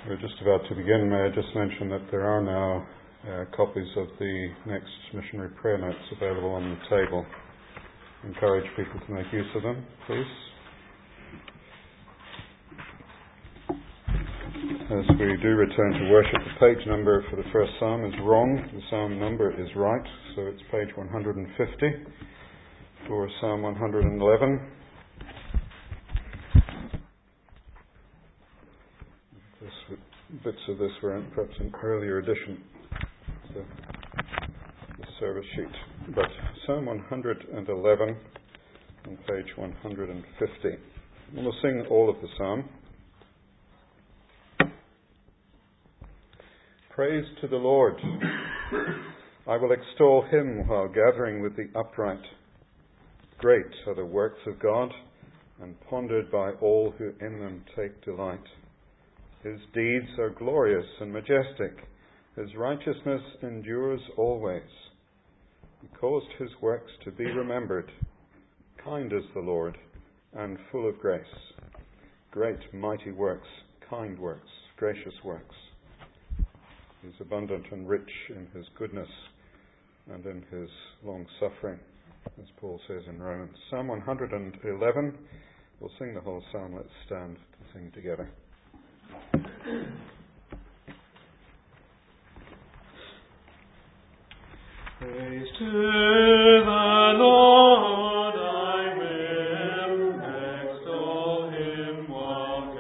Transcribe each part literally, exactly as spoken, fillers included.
We're just about to begin. May I just mention that there are now uh, copies of the next missionary prayer notes available on the table. Encourage people to make use of them, please. As we do return to worship, the page number for the first psalm is wrong. The psalm number is right, so it's page one hundred fifty for Psalm one hundred eleven. This, bits of this were in perhaps an earlier edition of the, the service sheet. But Psalm one hundred eleven on page one hundred fifty. And we'll sing all of the psalm. Praise to the Lord. I will extol him while gathering with the upright. Great are the works of God, and pondered by all who in them take delight. His deeds are glorious and majestic. His righteousness endures always. He caused his works to be remembered. Kind is the Lord, and full of grace. Great, mighty works, kind works, gracious works. He is abundant and rich in his goodness and in his long suffering, as Paul says in Romans. Psalm one hundred eleven. We'll sing the whole psalm. Let's stand to sing together. Praise to the Lord, I will extol him while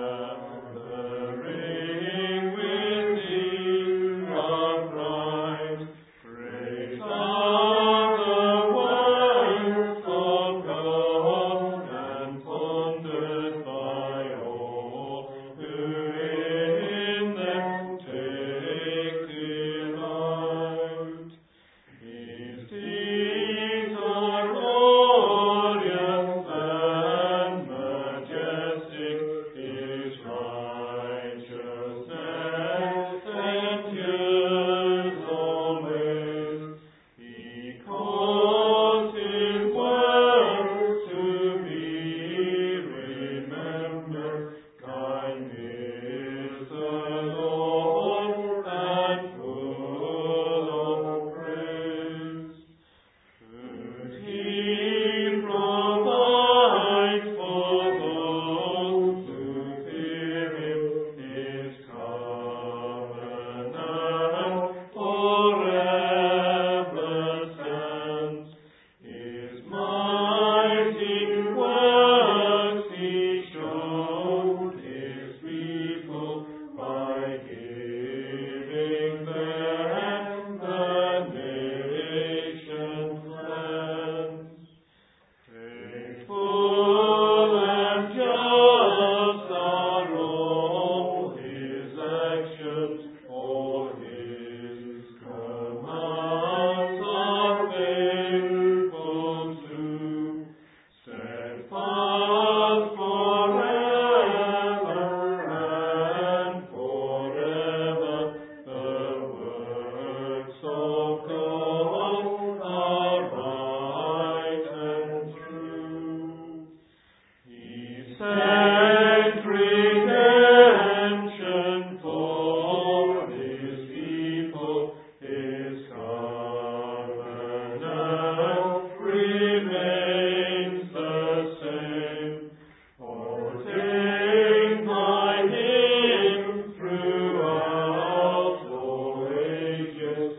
gathering with the upright. Praise are the works of God, and pondered by all who in them take delight. His deeds are glorious and majestic. His righteousness endures always. He caused his works to be remembered. Kind is the Lord, and full of praise. Should he provide for those who fear him, his covenant forever stands. His mighty works he showed his people by giving them the nation's lands. Faithful and just are all his actions, all his commands are faithful true. Steadfast forever and forever, the works of God are right and true. He sent redemption for his people. His covenant remains the same, ordained by him throughout all ages.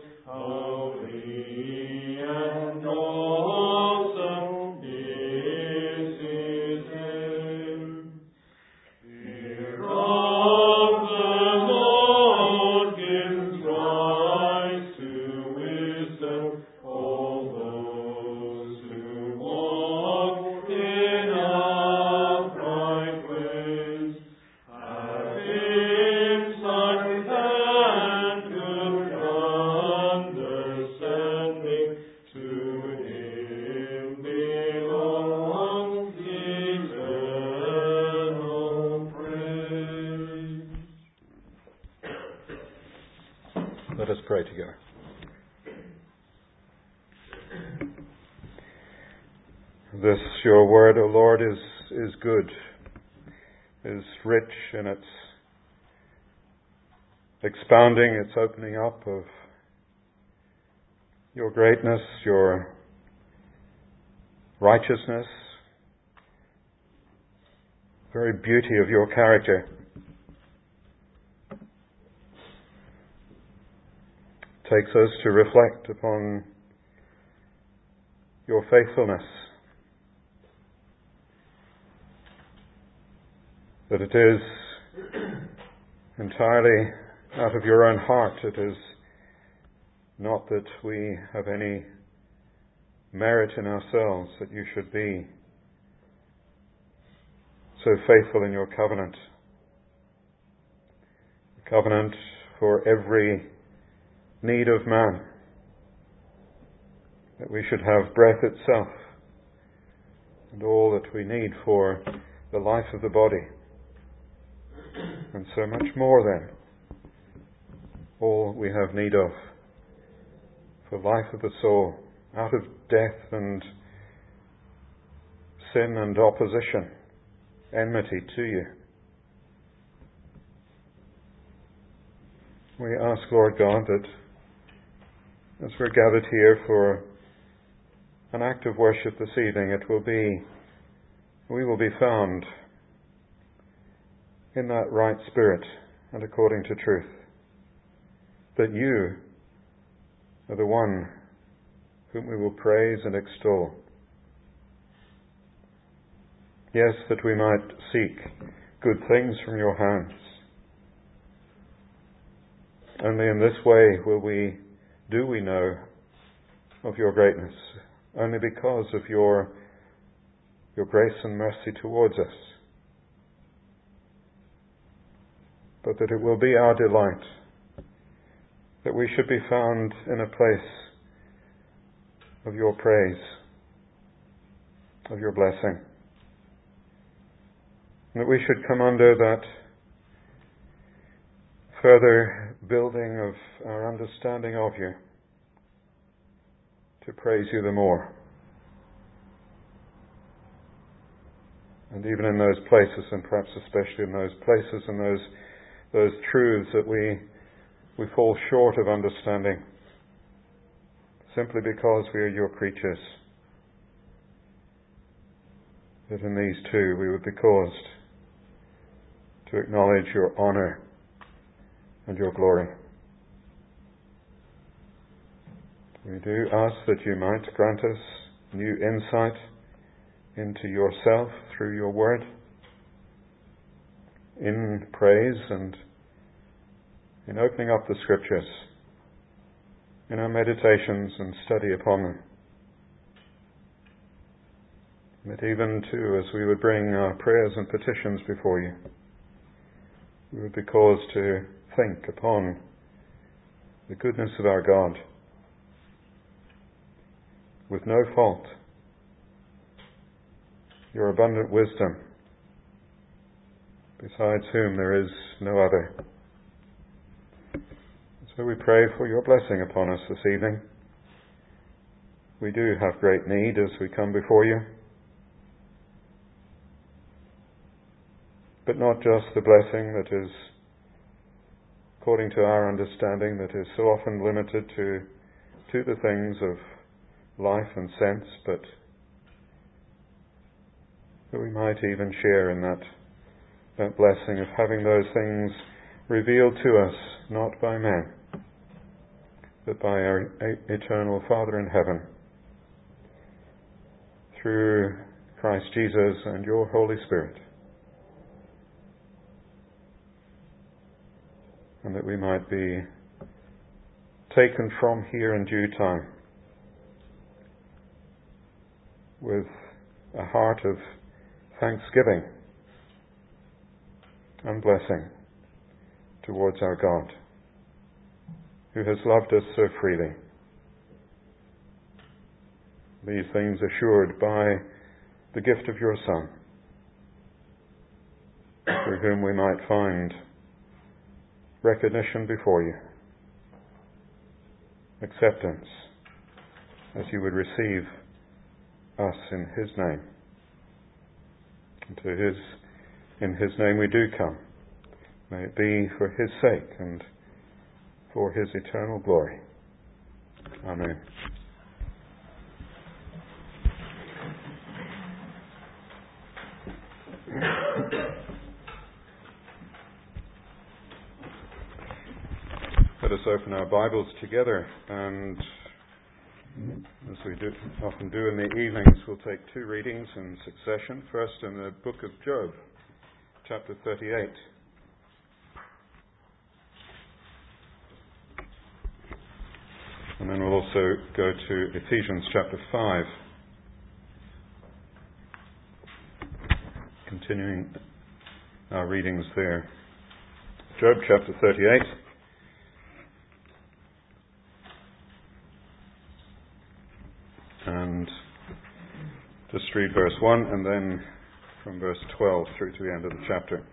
Holy and awesome is his name. Fear of the Lord gives rise to wisdom. All those who walk in upright ways have insight and good understanding. To him belongs eternal praise. Let us pray together. This, your word, O Lord, is, is good, is rich in its expounding, its opening up of your greatness, your righteousness, very beauty of your character. Takes us to reflect upon your faithfulness, that it is entirely out of your own heart. It is not that we have any merit in ourselves that you should be so faithful in your covenant. A covenant for every need of man, that we should have breath itself and all that we need for the life of the body, and so much more then, all we have need of for life of the soul, out of death and sin and opposition, enmity to you. We ask, Lord God, that as we're gathered here for an act of worship this evening, it will be, we will be found in that right spirit and according to truth, that you are the one whom we will praise and extol. Yes, that we might seek good things from your hands. Only in this way will we, do we know of your greatness, only because of your, your grace and mercy towards us. But that it will be our delight that we should be found in a place of your praise, of your blessing. And that we should come under that further building of our understanding of you, to praise you the more. And even in those places, and perhaps especially in those places and those those truths that we we fall short of understanding, simply because we are your creatures, that in these too we would be caused to acknowledge your honour and your glory. We do ask that you might grant us new insight into yourself through your word, in praise and in opening up the scriptures, in our meditations and study upon them. That even too, as we would bring our prayers and petitions before you, we would be caused to think upon the goodness of our God, with no fault, your abundant wisdom, besides whom there is no other. So we pray for your blessing upon us this evening. We do have great need as we come before you, but not just the blessing that is according to our understanding, that is so often limited to to the things of life and sense, but that we might even share in that that blessing of having those things revealed to us, not by man, but by our eternal Father in heaven, through Christ Jesus and your Holy Spirit. And that we might be taken from here in due time with a heart of thanksgiving and blessing towards our God, who has loved us so freely. These things assured by the gift of your Son, through whom we might find recognition before you, acceptance, as you would receive us in his name. And to his, in his name we do come. May it be for his sake and for his eternal glory. Amen. Let us open our Bibles together, and as we do, often do in the evenings, we'll take two readings in succession. First in the book of Job, chapter thirty-eight. And then we'll also go to Ephesians chapter five, continuing our readings there. Job chapter thirty-eight. And just read verse one and then from verse twelve through to the end of the chapter.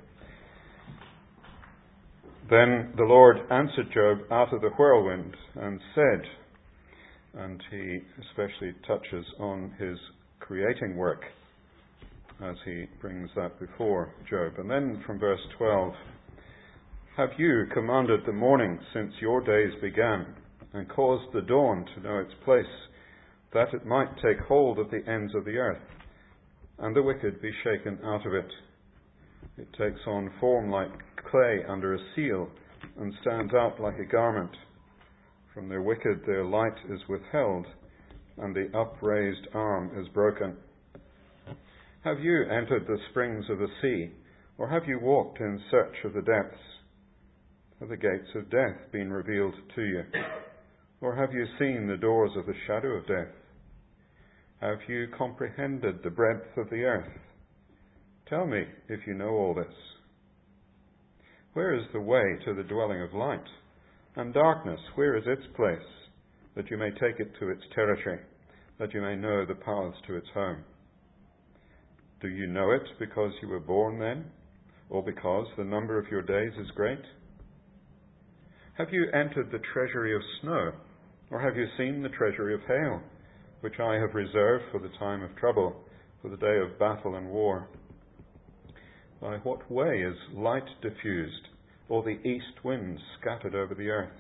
Then the Lord answered Job out of the whirlwind and said, and he especially touches on his creating work as he brings that before Job. And then from verse twelve, have you commanded the morning since your days began, and caused the dawn to know its place, that it might take hold of the ends of the earth, and the wicked be shaken out of it? It takes on form like clay under a seal, and stands out like a garment. From their wicked their light is withheld, and the upraised arm is broken. Have you entered the springs of the sea, or have you walked in search of the depths? Have the gates of death been revealed to you, or have you seen the doors of the shadow of death? Have you comprehended the breadth of the earth? Tell me if you know all this. Where is the way to the dwelling of light? And darkness, where is its place? That you may take it to its territory, that you may know the paths to its home. Do you know it because you were born then, or because the number of your days is great? Have you entered the treasury of snow, or have you seen the treasury of hail, which I have reserved for the time of trouble, for the day of battle and war? By what way is light diffused, or the east wind scattered over the earth?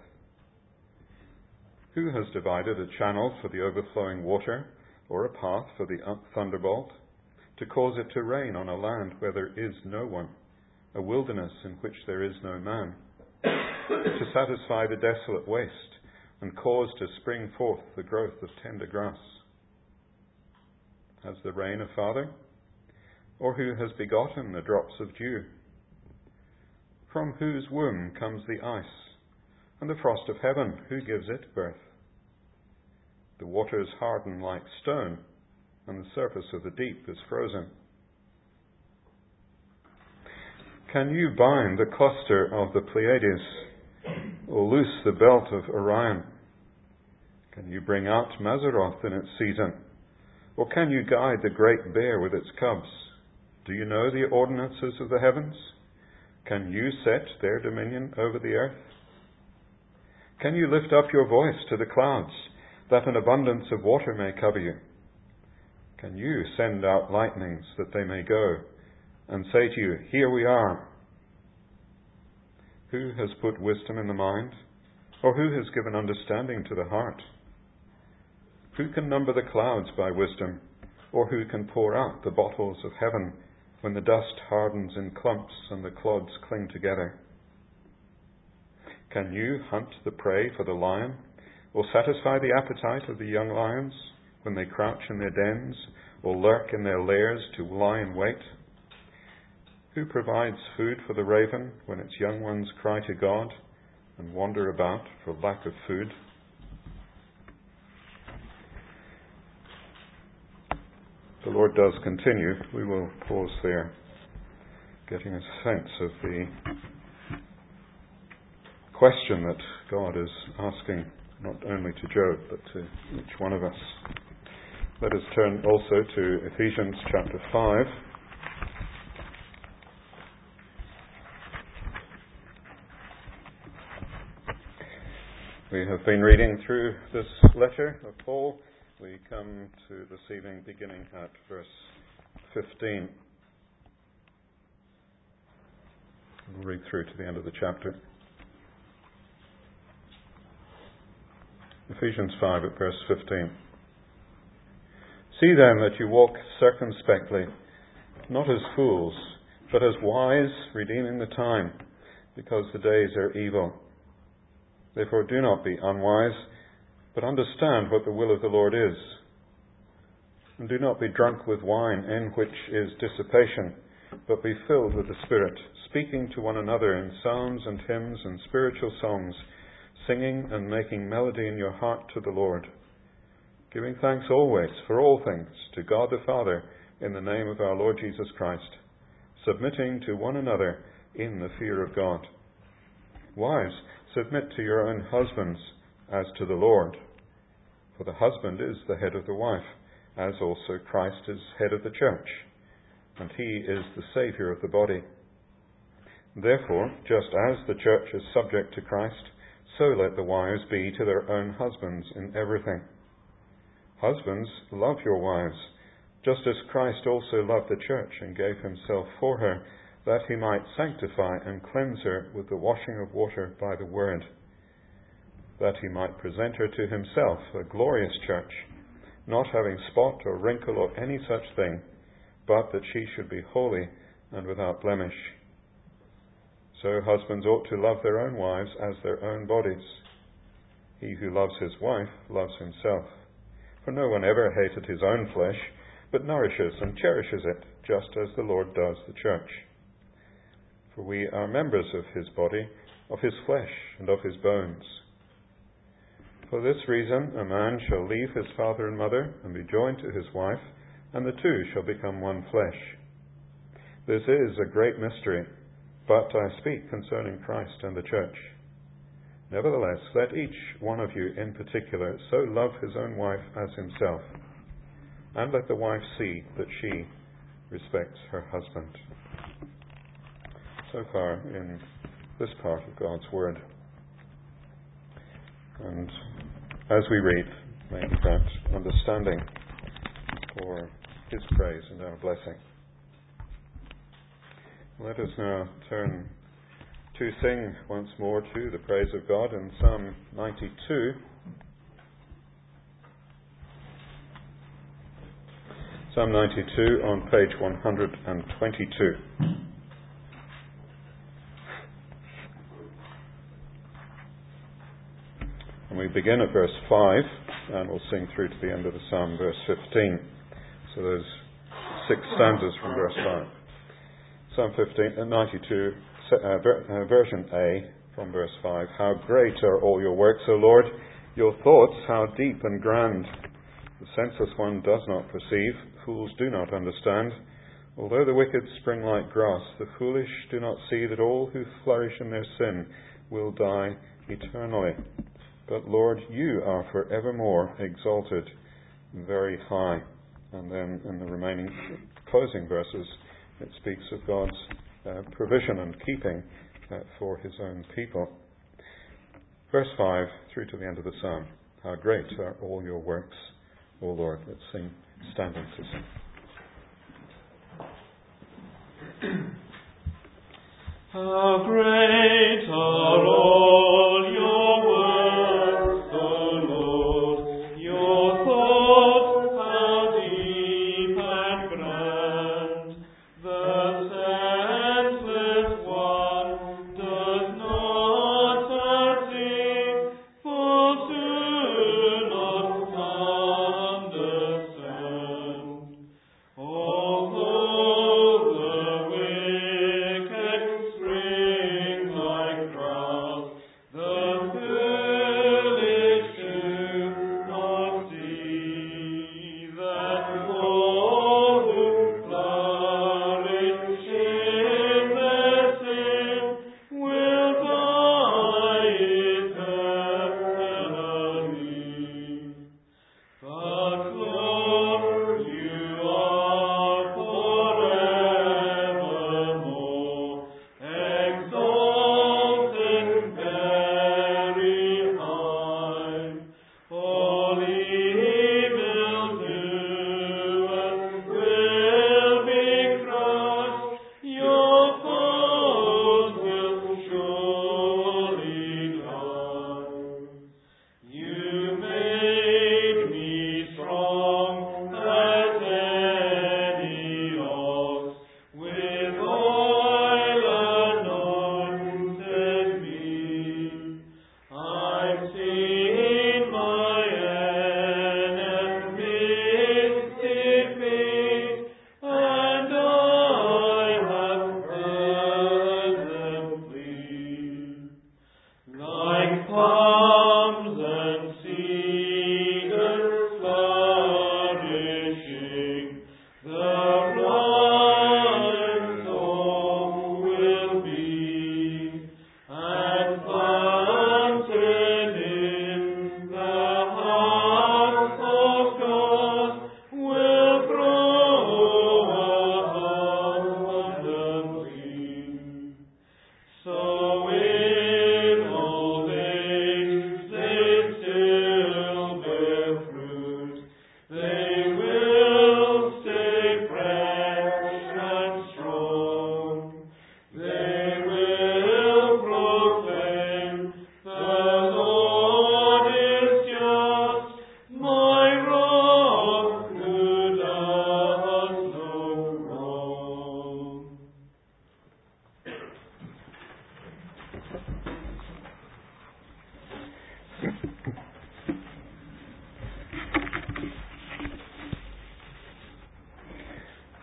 Who has divided a channel for the overflowing water, or a path for the thunderbolt, to cause it to rain on a land where there is no one, a wilderness in which there is no man, to satisfy the desolate waste, and cause to spring forth the growth of tender grass? Has the rain a father? Or who has begotten the drops of dew? From whose womb comes the ice, and the frost of heaven, who gives it birth? The waters harden like stone, and the surface of the deep is frozen. Can you bind the cluster of the Pleiades, or loose the belt of Orion? Can you bring out Mazzaroth in its season? Or can you guide the great bear with its cubs? Do you know the ordinances of the heavens? Can you set their dominion over the earth? Can you lift up your voice to the clouds, that an abundance of water may cover you? Can you send out lightnings that they may go, and say to you, here we are? Who has put wisdom in the mind, or who has given understanding to the heart? Who can number the clouds by wisdom, or who can pour out the bottles of heaven when the dust hardens in clumps and the clods cling together? Can you hunt the prey for the lion, or satisfy the appetite of the young lions when they crouch in their dens, or lurk in their lairs to lie in wait? Who provides food for the raven when its young ones cry to God and wander about for lack of food? The Lord does continue. We will pause there, getting a sense of the question that God is asking, not only to Job, but to each one of us. Let us turn also to Ephesians chapter five. We have been reading through this letter of Paul. We come to this evening beginning at verse fifteen. We'll read through to the end of the chapter. Ephesians five at verse fifteen. See then that you walk circumspectly, not as fools, but as wise, redeeming the time, because the days are evil. Therefore do not be unwise, but understand what the will of the Lord is. And do not be drunk with wine, in which is dissipation, but be filled with the Spirit, speaking to one another in psalms and hymns and spiritual songs, singing and making melody in your heart to the Lord, giving thanks always for all things to God the Father in the name of our Lord Jesus Christ, submitting to one another in the fear of God. Wives, submit to your own husbands as to the Lord. For the husband is the head of the wife, as also Christ is head of the church, and he is the Saviour of the body. Therefore, just as the church is subject to Christ, so let the wives be to their own husbands in everything. Husbands, love your wives, just as Christ also loved the church and gave himself for her, that he might sanctify and cleanse her with the washing of water by the word, that he might present her to himself a glorious church, not having spot or wrinkle or any such thing, but that she should be holy and without blemish. So husbands ought to love their own wives as their own bodies. He who loves his wife loves himself. For no one ever hated his own flesh, but nourishes and cherishes it, just as the Lord does the church. For we are members of his body, of his flesh, and of his bones. For this reason a man shall leave his father and mother, and be joined to his wife, and the two shall become one flesh. This is a great mystery, but I speak concerning Christ and the church. Nevertheless, let each one of you in particular so love his own wife as himself, and let the wife see that she respects her husband. So far in this part of God's Word. And as we read, make that understanding for his praise and our blessing. Let us now turn to sing once more to the praise of God in Psalm ninety-two. Psalm ninety-two on page one hundred twenty-two. And we begin at verse five, and we'll sing through to the end of the psalm, verse fifteen. So there's six stanzas from verse five. Psalm fifteen, uh, ninety-two, uh, ver, uh, version A, from verse five. How great are all your works, O Lord! Your thoughts, how deep and grand! The senseless one does not perceive, fools do not understand. Although the wicked spring like grass, the foolish do not see that all who flourish in their sin will die eternally. But Lord, you are forevermore exalted very high. And then in the remaining closing verses, it speaks of God's uh, provision and keeping uh, for his own people. Verse five through to the end of the psalm. How great are all your works, O Lord. Let's sing standing to sing. How great are all your works, O Lord, your thoughts how deep and grand. The senseless one does not perceive, fools do not understand. Although the wicked spring like grass,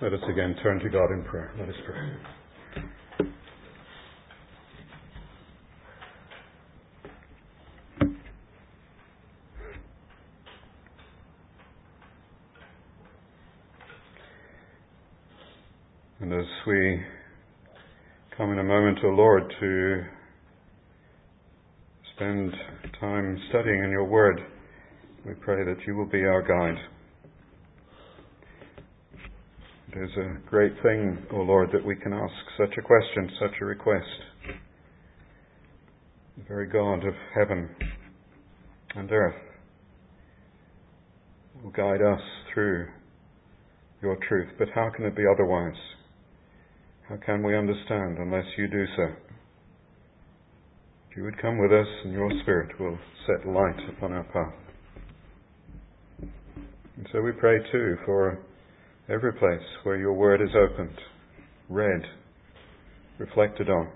Let us again turn to God in prayer. Let us pray. And as we come in a moment, O Lord, to spend time studying in your word, we pray that you will be our guide. It is a great thing, O Lord, that we can ask such a question, such a request. The very God of heaven and earth will guide us through your truth. But how can it be otherwise? How can we understand unless you do so? If you would come with us, and your Spirit will set light upon our path. And so we pray too for every place where your word is opened, read, reflected on,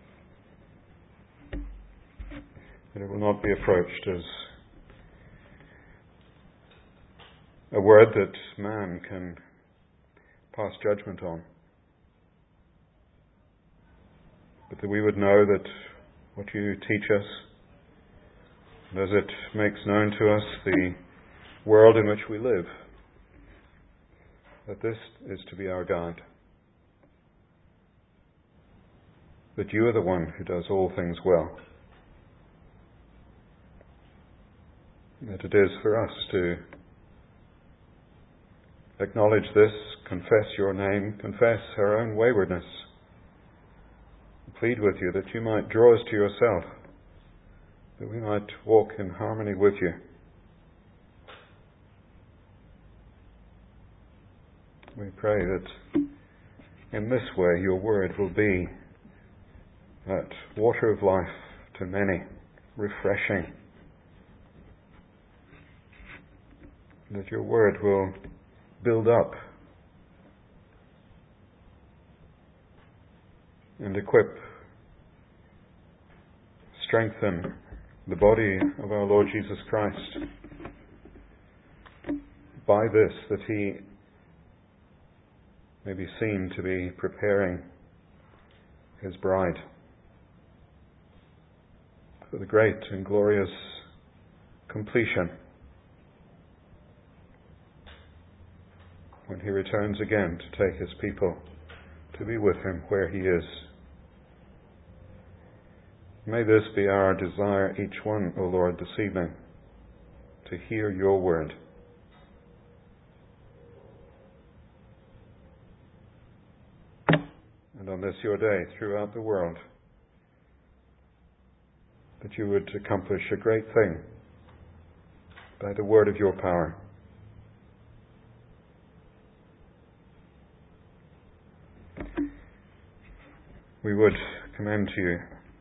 that it will not be approached as a word that man can pass judgment on, but that we would know that what you teach us, and as it makes known to us the world in which we live, that this is to be our guide. That you are the one who does all things well. That it is for us to acknowledge this, confess your name, confess our own waywardness, plead with you that you might draw us to yourself, that we might walk in harmony with you. We pray that in this way your word will be that water of life to many, refreshing. That your word will build up and equip, strengthen the body of our Lord Jesus Christ. By this, that he may be seen to be preparing his bride for the great and glorious completion when he returns again to take his people to be with him where he is. May this be our desire, each one, O Lord, this evening, to hear your word. And on this your day throughout the world, that you would accomplish a great thing by the word of your power. We would commend to you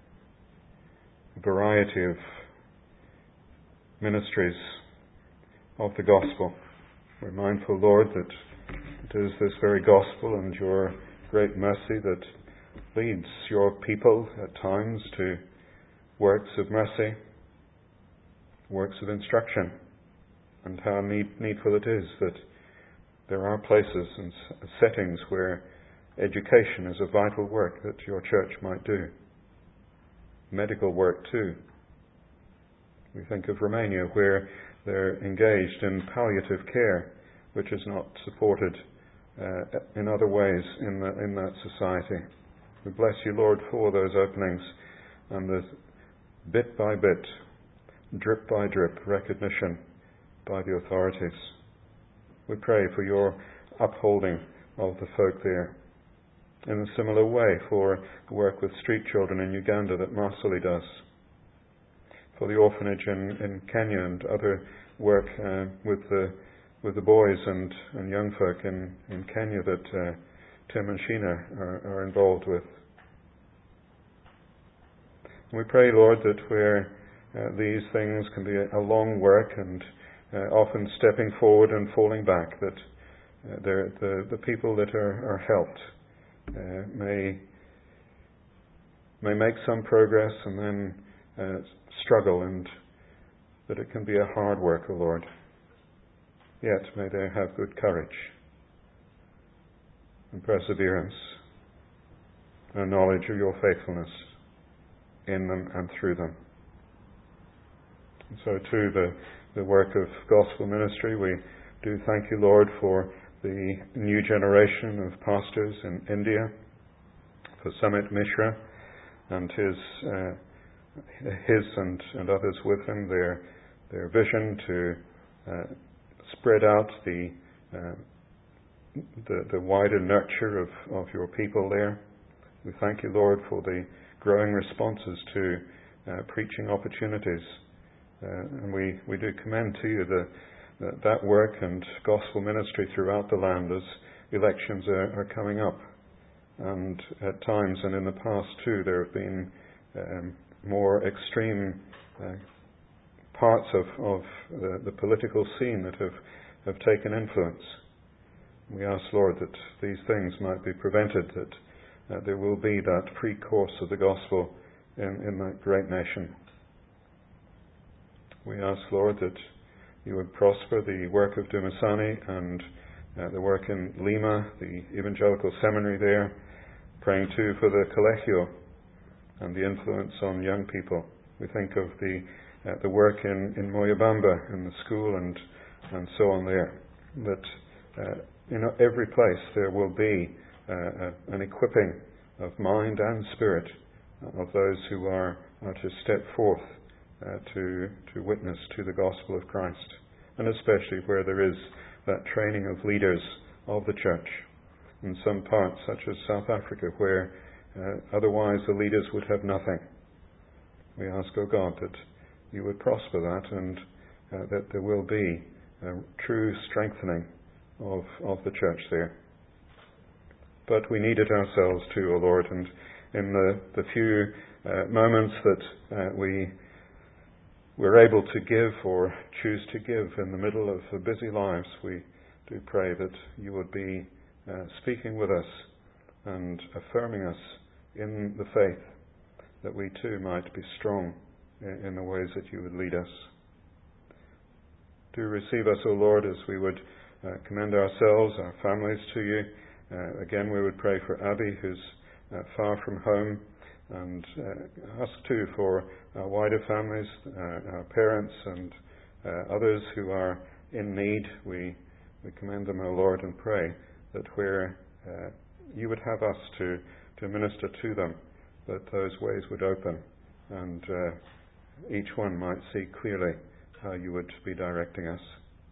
a variety of ministries of the gospel. We're mindful, Lord, that it is this very gospel and your great mercy that leads your people at times to works of mercy, works of instruction, and how need, needful it is that there are places and settings where education is a vital work that your church might do. Medical work too. We think of Romania, where they're engaged in palliative care, which is not supported uh, in other ways in, the, in that society. We bless you, Lord, for those openings and the bit by bit, drip by drip recognition by the authorities. We pray for your upholding of the folk there. In a similar way for the work with street children in Uganda that Marsali does, for the orphanage in, in Kenya and other work uh, with the with the boys and, and young folk in, in Kenya that uh, Tim and Sheena are, are involved with. And we pray, Lord, that where uh, these things can be a, a long work and uh, often stepping forward and falling back, that uh, the the people that are, are helped Uh, may may make some progress and then uh, struggle, and that it can be a hard work, O Lord. Yet may they have good courage. and perseverance, and a knowledge of your faithfulness in them and through them. And so too the, the work of gospel ministry, we do thank you, Lord, for the new generation of pastors in India, for Samit Mishra and his uh, his and, and others with him, their their vision to uh, spread out the, uh, the the wider nurture of, of your people there. We thank you, Lord, for the growing responses to uh, preaching opportunities, uh, and we, we do commend to you the, the that work and gospel ministry throughout the land as elections are, are coming up. And at times, and in the past too, there have been um, more extreme uh, parts of, of the, the political scene that have, have taken influence. We ask, Lord, that these things might be prevented, that uh, there will be that free course of the gospel in, in that great nation. We ask, Lord, that you would prosper the work of Dumasani and uh, the work in Lima, the evangelical seminary there, praying too for the Colegio and the influence on young people. We think of the uh, the work in, in Moyobamba, in the school and and so on there, that uh, in every place there will be uh, a, an equipping of mind and spirit of those who are, are to step forth uh, to to witness to the gospel of Christ, and especially where there is that training of leaders of the church. In some parts, such as South Africa, where uh, otherwise the leaders would have nothing. We ask, O God, that you would prosper that, and uh, that there will be a true strengthening of, of the church there. But we need it ourselves too, O Lord, and in the, the few uh, moments that uh, we we're able to give or choose to give in the middle of the busy lives, we do pray that you would be Uh, speaking with us and affirming us in the faith, that we too might be strong in, in the ways that you would lead us. Do receive us, O Lord, as we would uh, commend ourselves, our families to you. Uh, again, we would pray for Abby, who's uh, far from home, and uh, ask too for our wider families, uh, our parents and uh, others who are in need. We, we commend them, O Lord, and pray that where uh, you would have us to, to minister to them, that those ways would open and uh, each one might see clearly how you would be directing us.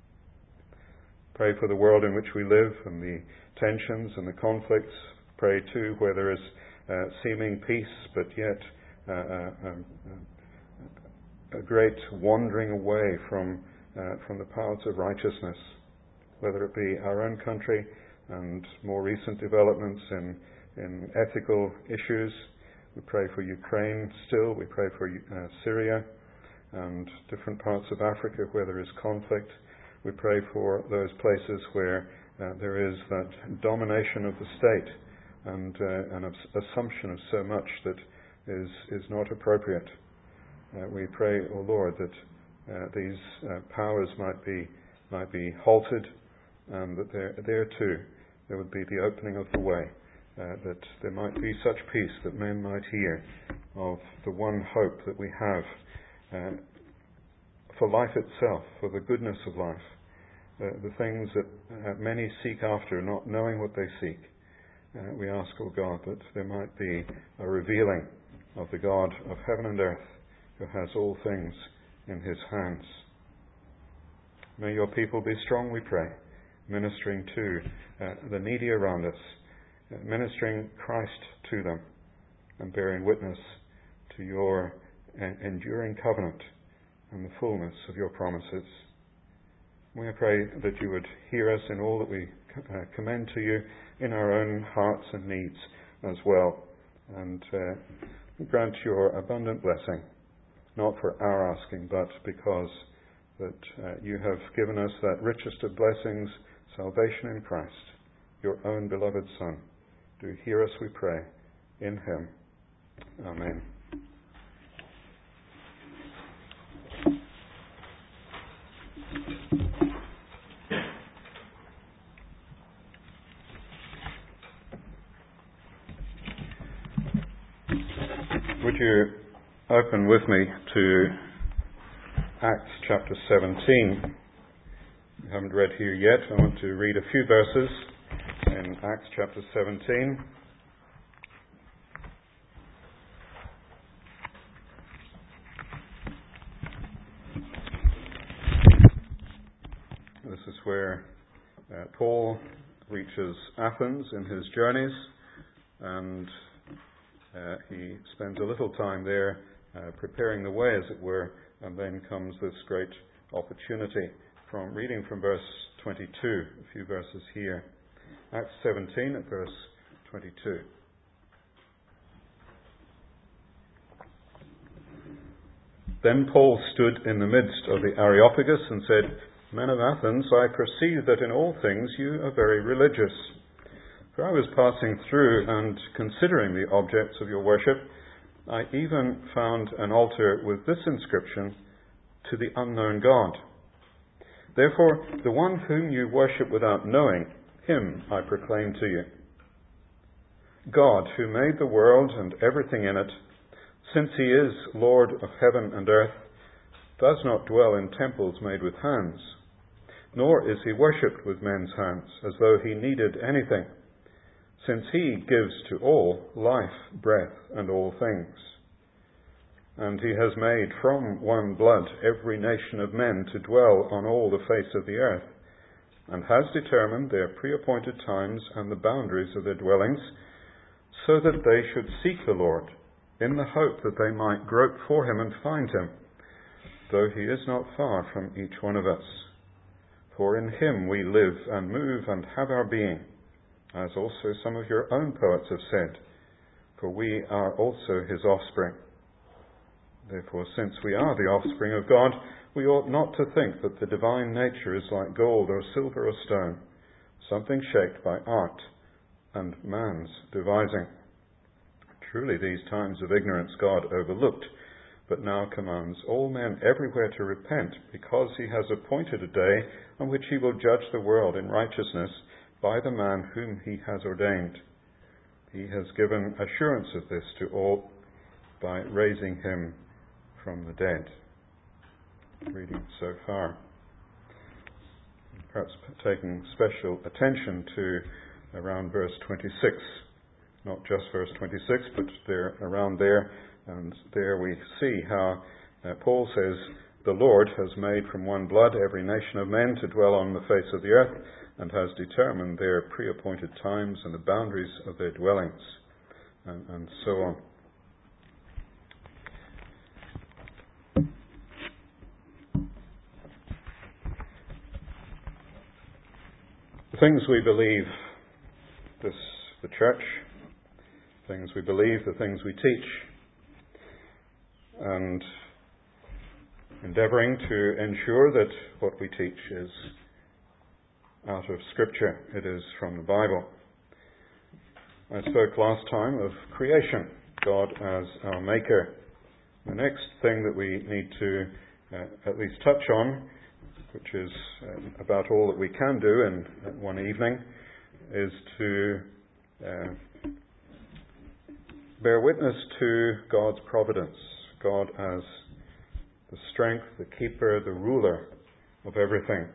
Pray for the world in which we live and the tensions and the conflicts. Pray too where there is uh, seeming peace, but yet uh, uh, um, uh, a great wandering away from, uh, from the paths of righteousness, whether it be our own country and more recent developments in, in ethical issues. We pray for Ukraine still. We pray for uh, Syria and different parts of Africa where there is conflict. We pray for those places where uh, there is that domination of the state and uh, an abs- assumption of so much that is, is not appropriate. Uh, we pray, O Lord, that uh, these uh, powers might be might be halted, and that there, there too there would be the opening of the way, uh, that there might be such peace that men might hear of the one hope that we have uh, for life itself, for the goodness of life, uh, the things that uh, many seek after, not knowing what they seek. Uh, we ask, O God, that there might be a revealing of the God of heaven and earth, who has all things in his hands. May your people be strong, we pray, ministering to uh, the needy around us, uh, ministering Christ to them, and bearing witness to your uh, enduring covenant and the fullness of your promises. We pray that you would hear us in all that we uh, commend to you in our own hearts and needs as well, and uh, grant your abundant blessing, not for our asking, but because that uh, you have given us that richest of blessings, salvation in Christ, your own beloved Son. Do hear us, we pray, in him. Amen. you open with me to Acts chapter seventeen. We haven't read here yet. I want to read a few verses in Acts chapter seventeen. This is where uh, Paul reaches Athens in his journeys, and uh, he spends a little time there uh, preparing the way, as it were, and then comes this great opportunity from reading from verse twenty-two, a few verses here. Acts seventeen at verse twenty-two. Then Paul stood in the midst of the Areopagus and said, "Men of Athens, I perceive that in all things you are very religious. For I was passing through and considering the objects of your worship, I even found an altar with this inscription, 'To the unknown God.' Therefore, the one whom you worship without knowing, him I proclaim to you. God, who made the world and everything in it, since he is Lord of heaven and earth, does not dwell in temples made with hands, nor is he worshipped with men's hands, as though he needed anything, since he gives to all life, breath, and all things. And he has made from one blood every nation of men to dwell on all the face of the earth, and has determined their pre-appointed times and the boundaries of their dwellings, so that they should seek the Lord, in the hope that they might grope for him and find him, though he is not far from each one of us. For in him we live and move and have our being, as also some of your own poets have said, for we are also his offspring. Therefore, since we are the offspring of God, we ought not to think that the divine nature is like gold or silver or stone, something shaped by art and man's devising. Truly these times of ignorance God overlooked, but now commands all men everywhere to repent, because he has appointed a day on which he will judge the world in righteousness by the man whom he has ordained. He has given assurance of this to all by raising him from the dead." Reading so far. Perhaps taking special attention to around verse twenty-six. Not just verse twenty-six, but there, around there. And there we see how uh, Paul says, "The Lord has made from one blood every nation of men to dwell on the face of the earth, and has determined their pre-appointed times and the boundaries of their dwellings," and, and so on. The things we believe, this, the church, things we believe, the things we teach, and endeavouring to ensure that what we teach is out of Scripture, it is from the Bible. I spoke last time of creation, God as our maker. The next thing that we need to uh, at least touch on, which is uh, about all that we can do in uh, one evening, is to uh, bear witness to God's providence. God as the strength, the keeper, the ruler of everything.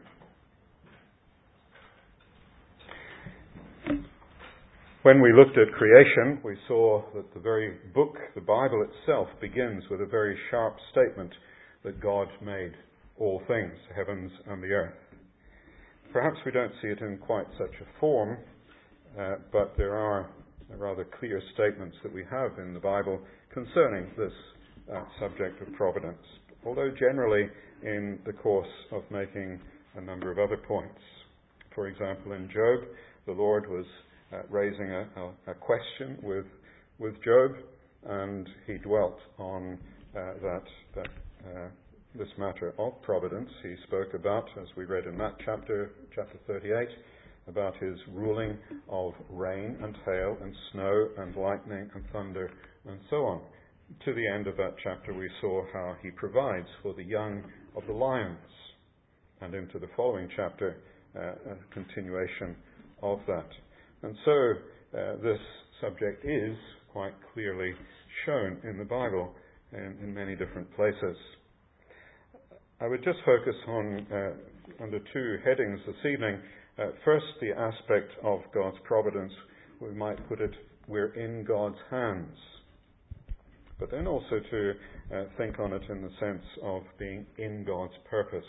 When we looked at creation, we saw that the very book, the Bible itself, begins with a very sharp statement that God made all things, the heavens and the earth. Perhaps we don't see it in quite such a form, uh, but there are rather clear statements that we have in the Bible concerning this uh, subject of providence, although generally in the course of making a number of other points. For example, in Job, the Lord was uh, raising a, a, a question with with Job, and he dwelt on uh, that that uh, this matter of providence. He spoke about, as we read in that chapter, chapter thirty-eight, about his ruling of rain and hail and snow and lightning and thunder and so on. To the end of that chapter, we saw how he provides for the young of the lions, and into the following chapter, uh, a continuation of that. And so uh, this subject is quite clearly shown in the Bible in, in many different places. I would just focus on uh, under two headings this evening. Uh, first, the aspect of God's providence. We might put it, we're in God's hands. But then also to uh, think on it in the sense of being in God's purpose.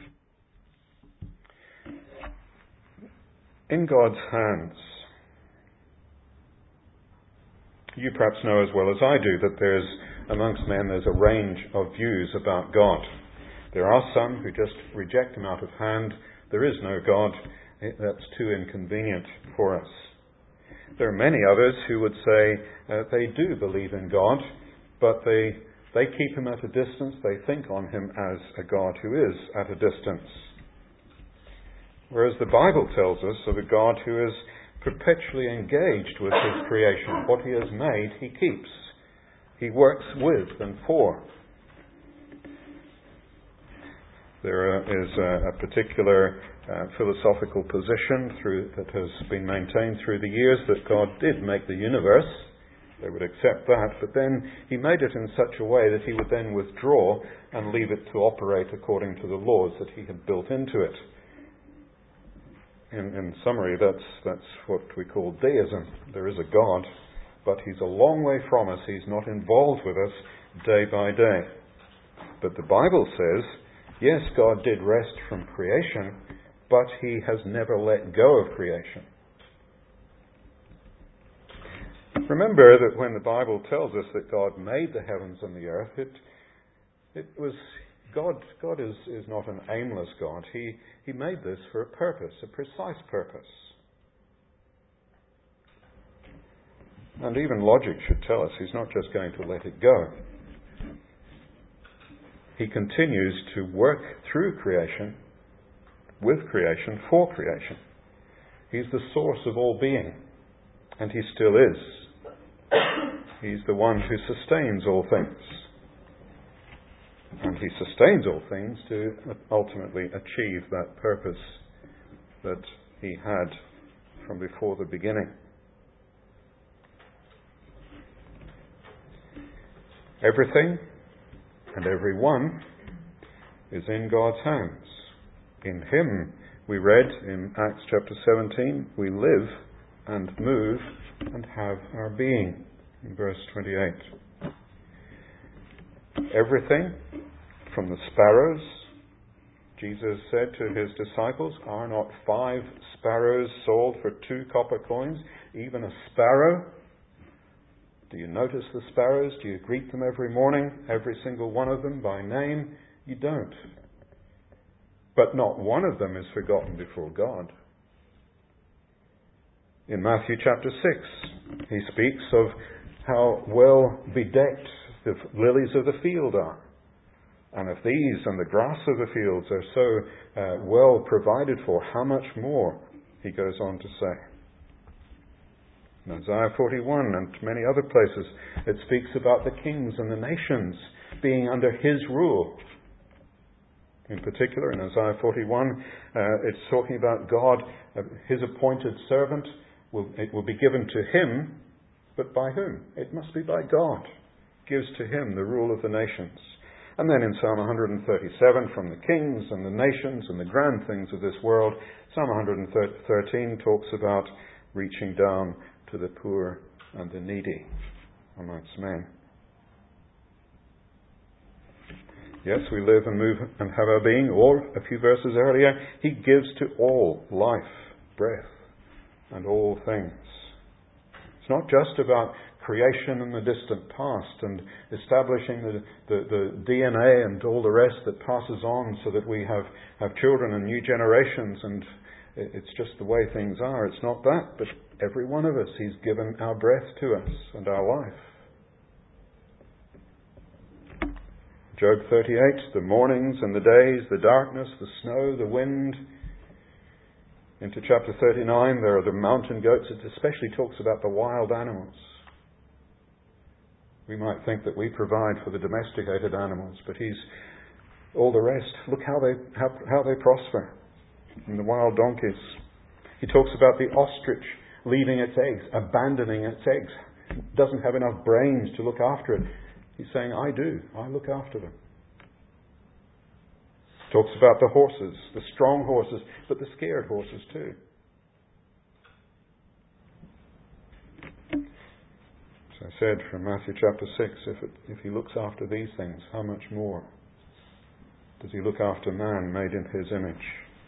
In God's hands. You perhaps know as well as I do that there's, amongst men, there's a range of views about God. There are some who just reject him out of hand. There is no God. That's too inconvenient for us. There are many others who would say uh, they do believe in God, but they they keep him at a distance. They think on him as a God who is at a distance. Whereas the Bible tells us of a God who is perpetually engaged with his creation. What he has made, he keeps. He works with and for. There is a, a particular uh, philosophical position through, that has been maintained through the years that God did make the universe. They would accept that, but then he made it in such a way that he would then withdraw and leave it to operate according to the laws that he had built into it. In, in summary, that's, that's what we call deism. There is a God, but he's a long way from us. He's not involved with us day by day. But the Bible says, yes, God did rest from creation, but he has never let go of creation. Remember that when the Bible tells us that God made the heavens and the earth, it it was God. God is, is not an aimless God. He he made this for a purpose, a precise purpose. And even logic should tell us he's not just going to let it go. He continues to work through creation, with creation, for creation. He's the source of all being, and he still is. He's the one who sustains all things. And he sustains all things to ultimately achieve that purpose that he had from before the beginning. Everything and everyone is in God's hands. In him, we read in Acts chapter seventeen, we live and move and have our being. In verse twenty-eight. Everything from the sparrows, Jesus said to his disciples, are not five sparrows sold for two copper coins? Even a sparrow? Do you notice the sparrows? Do you greet them every morning? Every single one of them by name? You don't. But not one of them is forgotten before God. In Matthew chapter six, he speaks of how well bedecked the lilies of the field are. And if these and the grass of the fields are so uh, well provided for, how much more, he goes on to say. In Isaiah forty-one and many other places, it speaks about the kings and the nations being under his rule. In particular, in Isaiah forty-one, uh, it's talking about God, uh, his appointed servant. Will, it will be given to him, but by whom? It must be by God. Gives to him the rule of the nations. And then in Psalm one thirty-seven, from the kings and the nations and the grand things of this world, Psalm one thirteen talks about reaching down to the poor and the needy amongst men. Yes, we live and move and have our being, or a few verses earlier, he gives to all life, breath, and all things. It's not just about creation in the distant past and establishing the, the, the D N A and all the rest that passes on so that we have, have children and new generations and it's just the way things are. It's not that, but every one of us, he's given our breath to us and our life. Job thirty-eight, the mornings and the days, the darkness, the snow, the wind. Into chapter thirty-nine, there are the mountain goats. It especially talks about the wild animals. We might think that we provide for the domesticated animals, but he's all the rest. Look how they how, how they prosper. And the wild donkeys. He talks about the ostrich leaving its eggs, abandoning its eggs. doesn't have enough brains to look after it. He's saying, I do. I look after them. Talks about the horses, the strong horses, but the scared horses too. As I said from Matthew chapter six, if, it, if he looks after these things, how much more does he look after man made in his image?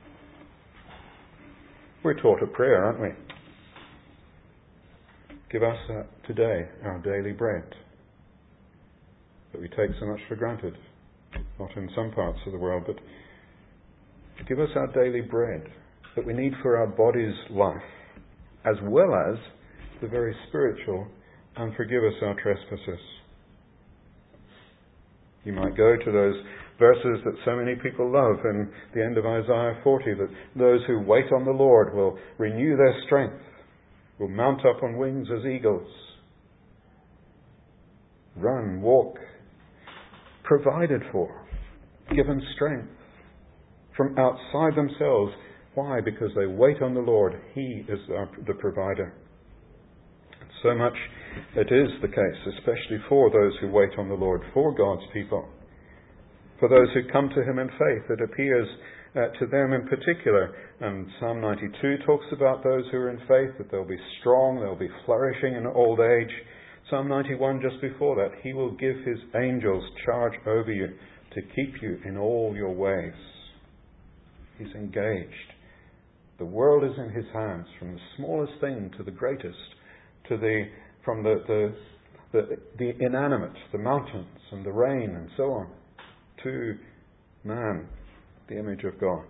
We're taught a prayer, aren't we? Give us uh, today our daily bread that we take so much for granted. Not in some parts of the world, but give us our daily bread that we need for our body's life, as well as the very spiritual, and forgive us our trespasses. You might go to those verses that so many people love in the end of Isaiah forty, that those who wait on the Lord will renew their strength, will mount up on wings as eagles, run, walk, provided for, given strength from outside themselves. Why? Because they wait on the Lord. He is the provider. So much it is the case, especially for those who wait on the Lord, for God's people. For those who come to Him in faith, it appears uh, to them in particular. And Psalm ninety-two talks about those who are in faith, that they'll be strong, they'll be flourishing in old age. Psalm ninety-one, just before that, He will give His angels charge over you to keep you in all your ways. He's engaged. The world is in His hands, from the smallest thing to the greatest, to the from the the, the, the inanimate, the mountains and the rain and so on, to man, the image of God.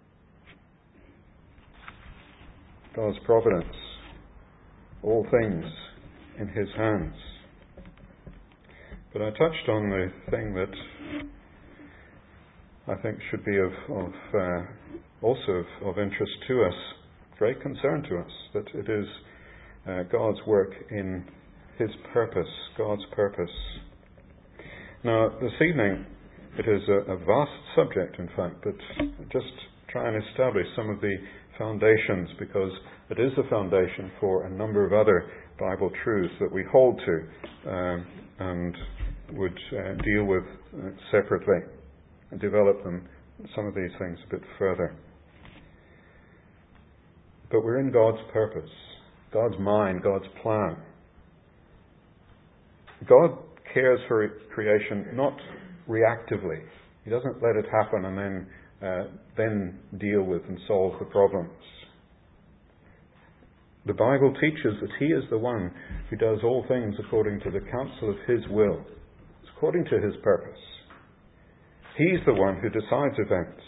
God's providence, all things in His hands. But I touched on the thing that I think should be of, of uh, also of, of interest to us, great concern to us, that it is uh, God's work in His purpose, God's purpose. Now, this evening, it is a, a vast subject, in fact, but just try and establish some of the foundations, because it is the foundation for a number of other Bible truths that we hold to um, and would uh, deal with uh, separately and develop them, some of these things a bit further. But we're in God's purpose, God's mind, God's plan. God cares for creation not reactively. He doesn't let it happen and then uh, then deal with and solve the problems. The Bible teaches that He is the one who does all things according to the counsel of His will, according to His purpose. He's the one who decides events.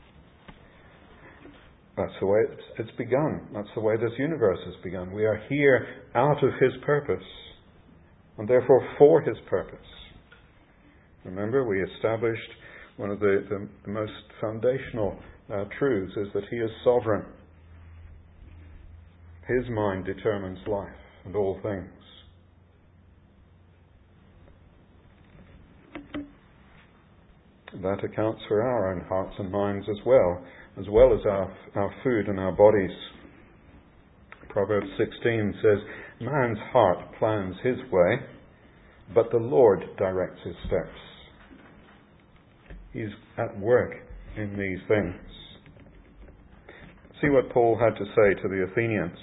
That's the way it's, it's begun. That's the way this universe has begun. We are here out of His purpose, and therefore for His purpose. Remember, we established one of the, the, the most foundational uh, truths is that He is sovereign. His mind determines life and all things. That accounts for our own hearts and minds as well, as well as our, our food and our bodies. Proverbs sixteen says, man's heart plans his way, but the Lord directs his steps. He's at work in these things. See what Paul had to say to the Athenians.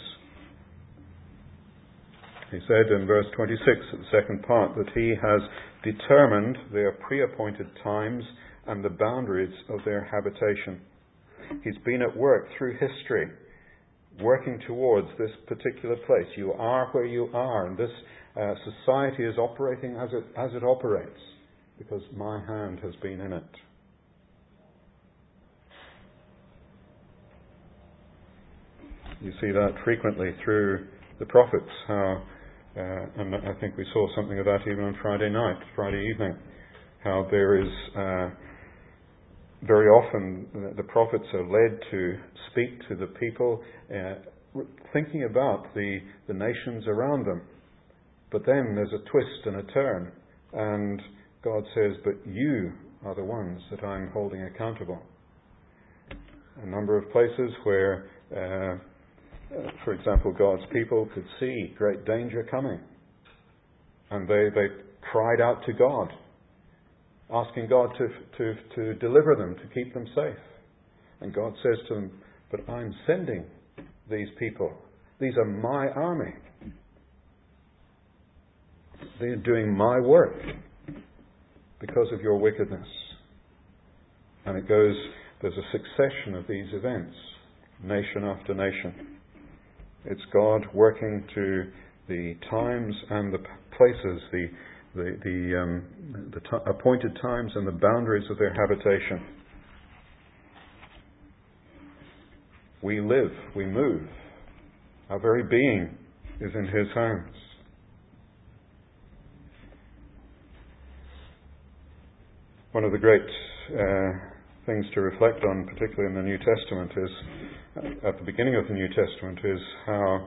He said in verse twenty-six, at the second part, that he has determined their pre-appointed times and the boundaries of their habitation. He's been at work through history, working towards this particular place. You are where you are, and this uh, society is operating as it, as it operates, because my hand has been in it. You see that frequently through the prophets, how, uh, and I think we saw something of that even on Friday night, Friday evening, how there is, uh, very often the prophets are led to speak to the people, uh, thinking about the, the nations around them. But then there's a twist and a turn, and God says, but you are the ones that I'm holding accountable. A number of places where, uh, uh, for example, God's people could see great danger coming, And they, they cried out to God, asking God to, to, to deliver them, to keep them safe. And God says to them, but I'm sending these people. These are my army. They're doing my work because of your wickedness. And it goes, there's a succession of these events, nation after nation. It's God working to the times and the places, the the the, um, the t- appointed times and the boundaries of their habitation. We live, we move. Our very being is in His hands. One of the great uh, things to reflect on, particularly in the New Testament, is uh, at the beginning of the New Testament, is how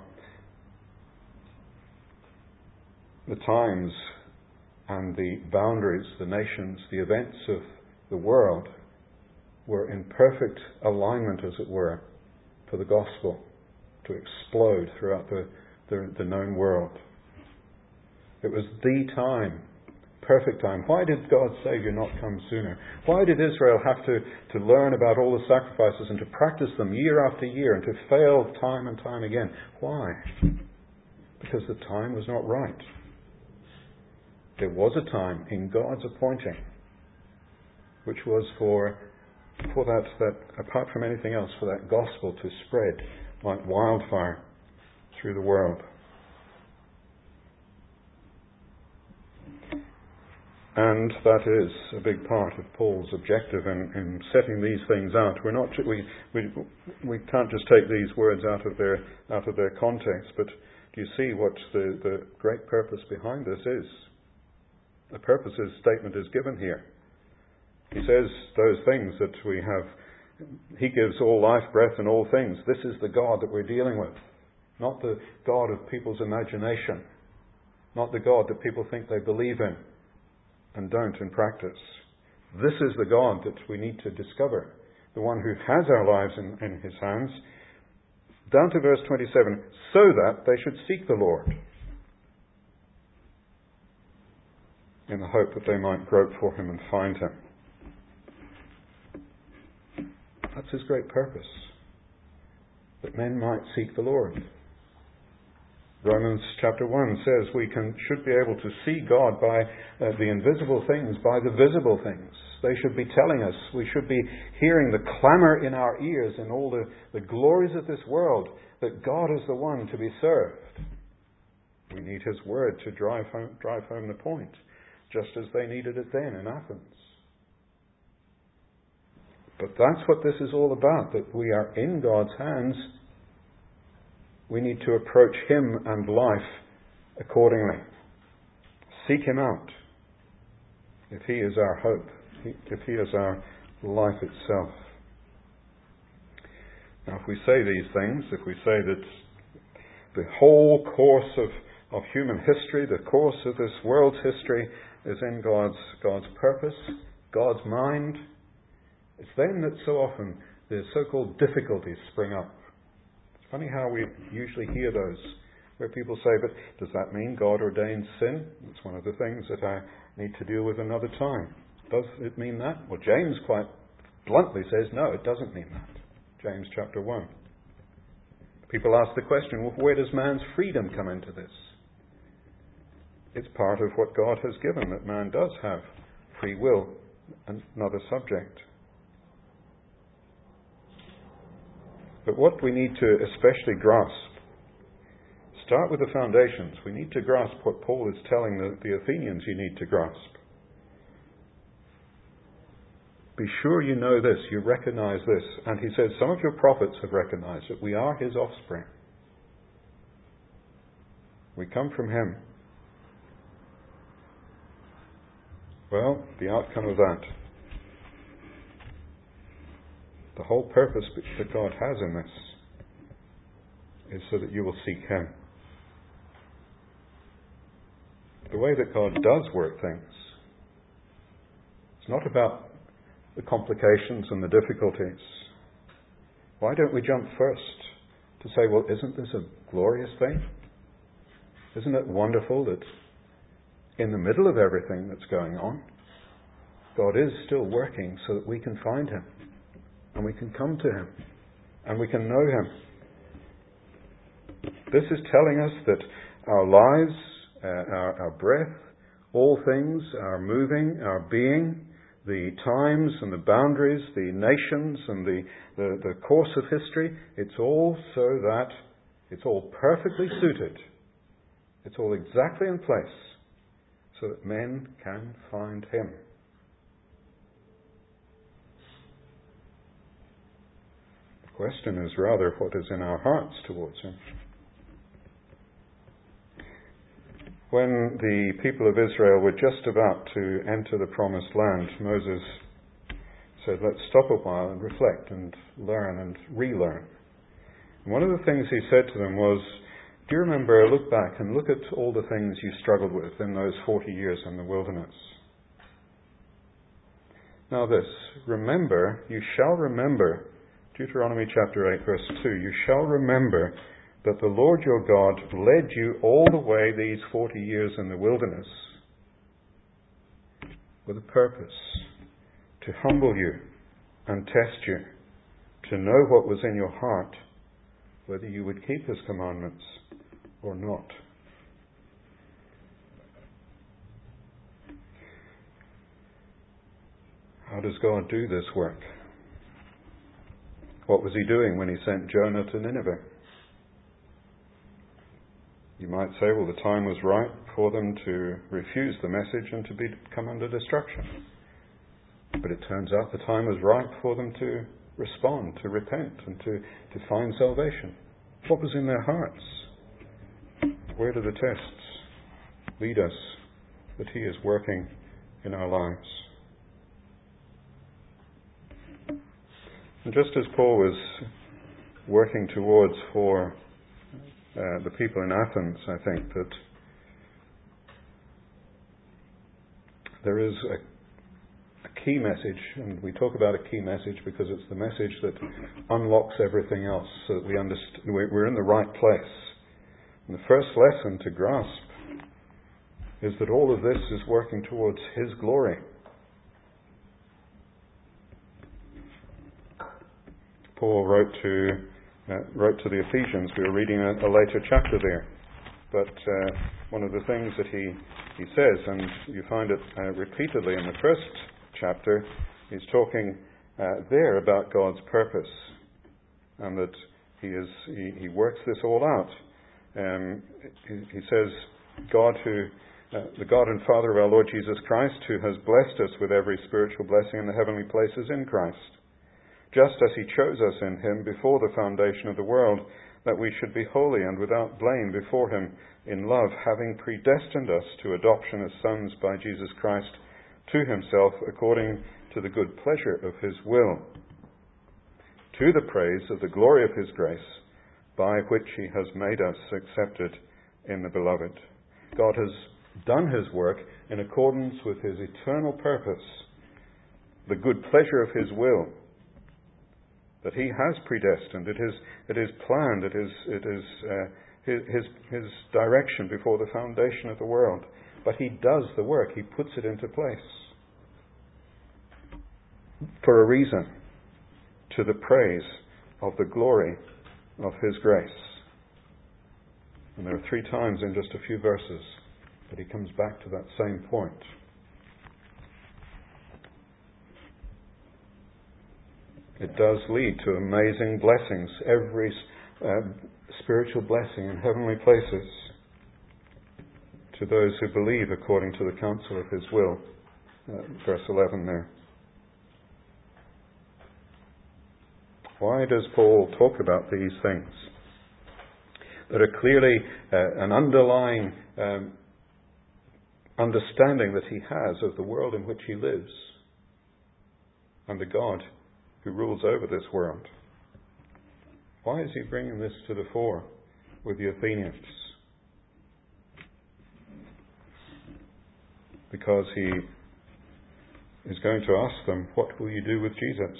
the times and the boundaries, the nations, the events of the world were in perfect alignment, as it were, for the gospel to explode throughout the, the, the known world. It was the time, perfect time. Why did God's Saviour not come sooner? Why did Israel have to, to learn about all the sacrifices and to practice them year after year and to fail time and time again? Why? Because the time was not right. There was a time in God's appointing, which was for for that, that, apart from anything else, for that gospel to spread like wildfire through the world. And that is a big part of Paul's objective in, in setting these things out. We're not we we we can't just take these words out of their out of their context, but do you see what the, the great purpose behind this is? The purpose his statement is given here. He says those things that we have. He gives all life, breath, and all things. This is the God that we're dealing with. Not the God of people's imagination. Not the God that people think they believe in and don't in practice. This is the God that we need to discover. The one who has our lives in, in His hands. Down to verse twenty-seven. So that they should seek the Lord, in the hope that they might grope for Him and find Him. That's His great purpose. That men might seek the Lord. Romans chapter one says we can should be able to see God by uh, the invisible things, by the visible things. They should be telling us, we should be hearing the clamour in our ears in all the, the glories of this world, that God is the one to be served. We need His word to drive home, drive home the point, just as they needed it then in Athens. But that's what this is all about, that we are in God's hands. We need to approach Him and life accordingly. Seek Him out. If He is our hope, if He is our life itself. Now, if we say these things, if we say that the whole course of, of human history, the course of this world's history, is in God's God's purpose, God's mind, it's then that so often the so-called difficulties spring up. It's funny how we usually hear those, where people say, but does that mean God ordains sin? It's one of the things that I need to deal with another time. Does it mean that? Well, James quite bluntly says, no, it doesn't mean that. James chapter one. People ask the question, well, where does man's freedom come into this? It's part of what God has given, that man does have free will, another subject. But what we need to especially grasp, start with the foundations. We need to grasp what Paul is telling the, the Athenians you need to grasp. Be sure you know this, you recognize this. And he says, some of your prophets have recognized that we are His offspring. We come from Him. Well, the outcome of that, the whole purpose that God has in this is so that you will seek Him. The way that God does work things, it's not about the complications and the difficulties. Why don't we jump first to say, well, isn't this a glorious thing? Isn't it wonderful that in the middle of everything that's going on, God is still working so that we can find Him, and we can come to Him, and we can know Him. This is telling us that our lives, uh, our, our breath, all things, our moving, our being, the times and the boundaries, the nations and the, the, the course of history, it's all so that it's all perfectly suited. It's all exactly in place so that men can find Him. The question is rather what is in our hearts towards Him. When the people of Israel were just about to enter the promised land, Moses said, let's stop a while and reflect and learn and relearn. And one of the things he said to them was, do you remember, look back and look at all the things you struggled with in those forty years in the wilderness. Now this, remember, you shall remember, Deuteronomy chapter eight verse two, you shall remember that the Lord your God led you all the way these forty years in the wilderness with a purpose, to humble you and test you, to know what was in your heart, whether you would keep His commandments or not. How does God do this work? What was He doing when He sent Jonah to Nineveh? You might say, well, the time was right for them to refuse the message and to be, come under destruction. But it turns out the time was right for them to respond, to repent, and to, to find salvation. What was in their hearts? Where do the tests lead us that He is working in our lives? And just as Paul was working towards for Uh, the people in Athens, I think that there is a, a key message, and we talk about a key message because it's the message that unlocks everything else so that we understand we're in the right place. And the first lesson to grasp is that all of this is working towards His glory. Paul wrote to Uh, wrote to the Ephesians. We were reading a, a later chapter there. But uh, one of the things that he, he says, and you find it uh, repeatedly in the first chapter, he's talking uh, there about God's purpose, and that he is he, he works this all out. Um, he, he says, God who, uh, the God and Father of our Lord Jesus Christ, who has blessed us with every spiritual blessing in the heavenly places in Christ, just as He chose us in Him before the foundation of the world, that we should be holy and without blame before Him in love, having predestined us to adoption as sons by Jesus Christ to Himself, according to the good pleasure of His will, to the praise of the glory of His grace, by which He has made us accepted in the Beloved. God has done His work in accordance with His eternal purpose, the good pleasure of His will, that He has predestined. It is, it is planned. It is, it is uh, his, his, his direction before the foundation of the world. But He does the work. He puts it into place for a reason, to the praise of the glory of His grace. And there are three times in just a few verses that He comes back to that same point. It does lead to amazing blessings, every uh, spiritual blessing in heavenly places, to those who believe according to the counsel of His will. Uh, verse eleven there. Why does Paul talk about these things that are clearly uh, an underlying um, understanding that he has of the world in which he lives and the God who rules over this world? Why is he bringing this to the fore with the Athenians? Because he is going to ask them, what will you do with Jesus?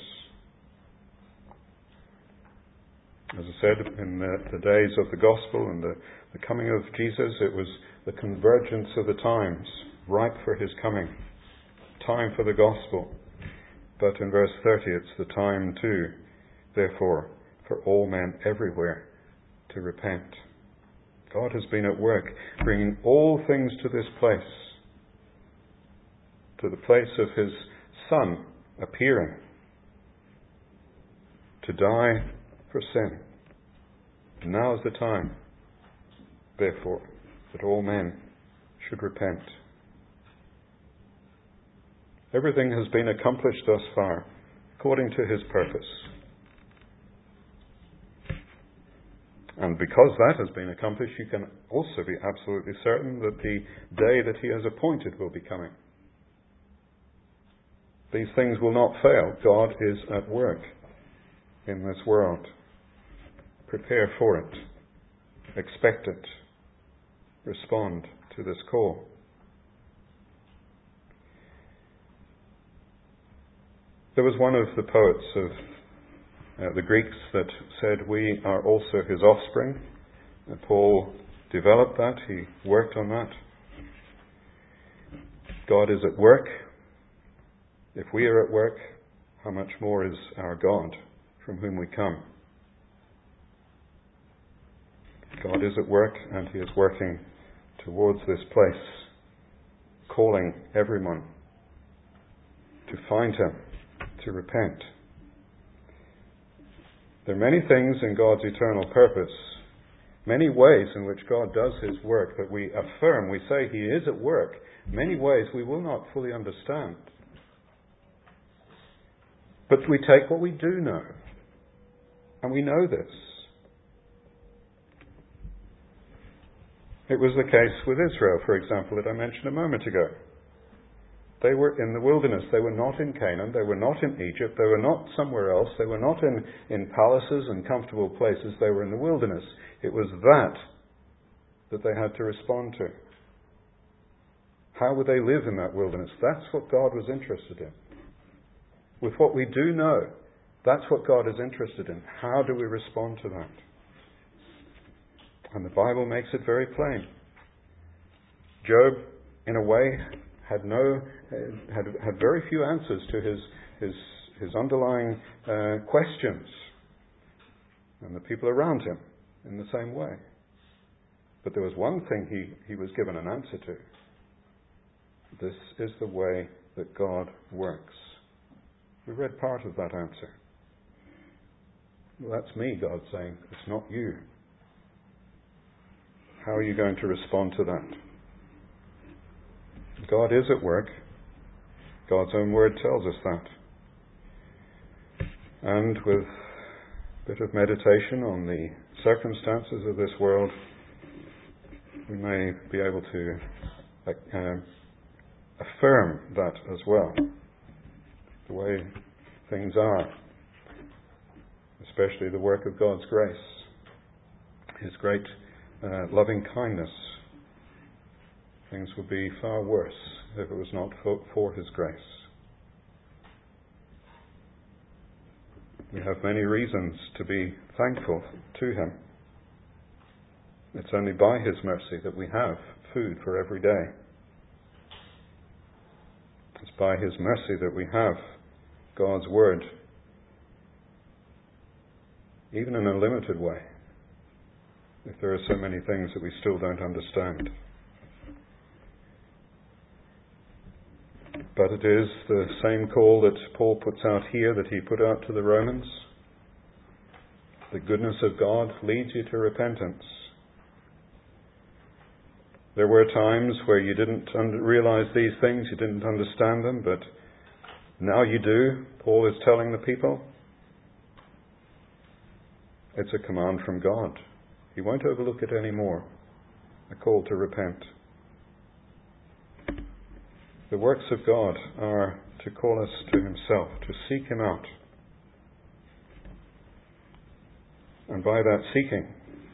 As I said, in the, the days of the gospel and the, the coming of Jesus, it was the convergence of the times, ripe for his coming, time for the gospel. But in verse thirty, it's the time too, therefore, for all men everywhere to repent. God has been at work, bringing all things to this place, to the place of his Son appearing, to die for sin. And now is the time, therefore, that all men should repent. Everything has been accomplished thus far, according to his purpose. And because that has been accomplished, you can also be absolutely certain that the day that he has appointed will be coming. These things will not fail. God is at work in this world. Prepare for it. Expect it. Respond to this call. There was one of the poets of uh, the Greeks that said, we are also his offspring. And Paul developed that. He worked on that. God is at work. If we are at work, how much more is our God, from whom we come? God is at work, and he is working towards this place, calling everyone to find him, to repent. There are many things in God's eternal purpose, many ways in which God does his work that we affirm, we say he is at work, many ways we will not fully understand. But we take what we do know, and we know this. It was the case with Israel, for example, that I mentioned a moment ago. They were in the wilderness. They were not in Canaan. They were not in Egypt. They were not somewhere else. They were not in, in palaces and comfortable places. They were in the wilderness. It was that that they had to respond to. How would they live in that wilderness? That's what God was interested in. With what we do know, that's what God is interested in. How do we respond to that? And the Bible makes it very plain. Job, in a way, had no, had had very few answers to his his his underlying uh, questions, and the people around him in the same way. But there was one thing he, he was given an answer to. This is the way that God works. We read part of that answer. Well, that's me, God saying, it's not you. How are you going to respond to that? God is at work. God's own word tells us that. And with a bit of meditation on the circumstances of this world, we may be able to uh, affirm that as well. The way things are, especially the work of God's grace, his great uh, loving kindness. Things would be far worse if it was not for, for his grace. We have many reasons to be thankful to him. It's only by his mercy that we have food for every day. It's by his mercy that we have God's word, even in a limited way, if there are so many things that we still don't understand. But it is the same call that Paul puts out here that he put out to the Romans. The goodness of God leads you to repentance. There were times where you didn't un- realize these things, you didn't understand them, but now you do. Paul is telling the people. It's a command from God. He won't overlook it anymore. A call to repent. The works of God are to call us to himself, to seek him out. And by that seeking,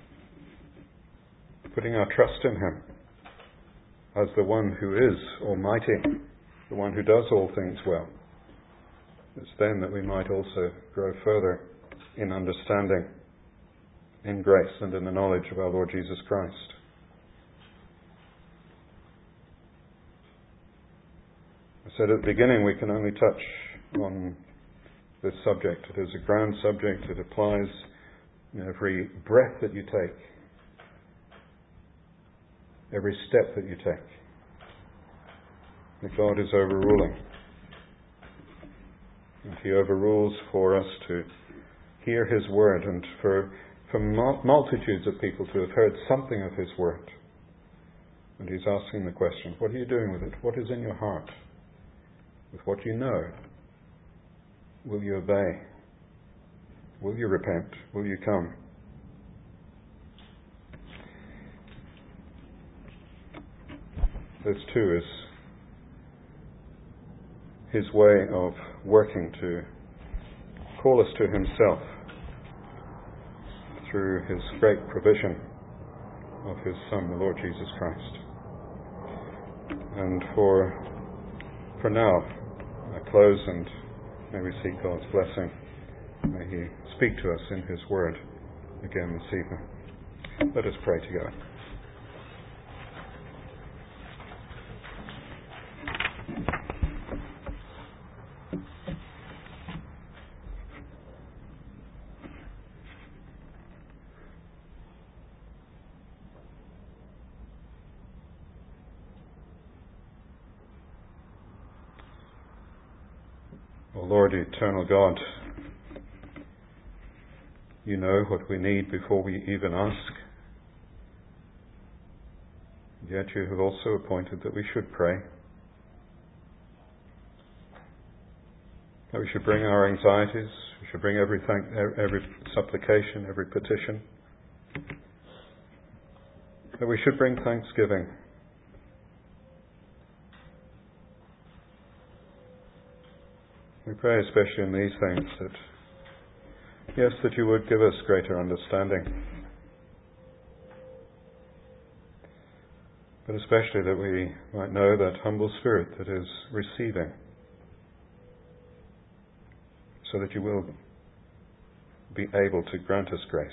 putting our trust in him as the one who is almighty, the one who does all things well. It's then that we might also grow further in understanding, in grace, and in the knowledge of our Lord Jesus Christ. I said at the beginning we can only touch on this subject. It is a grand subject. It applies in every breath that you take, every step that you take. That God is overruling. And He overrules for us to hear His word, and for, for multitudes of people to have heard something of His word. And He's asking the question, what are you doing with it? What is in your heart? With what you know? Will you obey? Will you repent? Will you come? This too is His way of working to call us to Himself through His great provision of His Son, the Lord Jesus Christ. And for for now, I close and may we seek God's blessing. May He speak to us in His Word again this evening. Let us pray together. O Lord, eternal God, You know what we need before we even ask. Yet You have also appointed that we should pray, that we should bring our anxieties, we should bring everything, every supplication, every petition, that we should bring thanksgiving. We pray especially in these things that, yes, that You would give us greater understanding, but especially that we might know that humble spirit that is receiving, so that You will be able to grant us grace.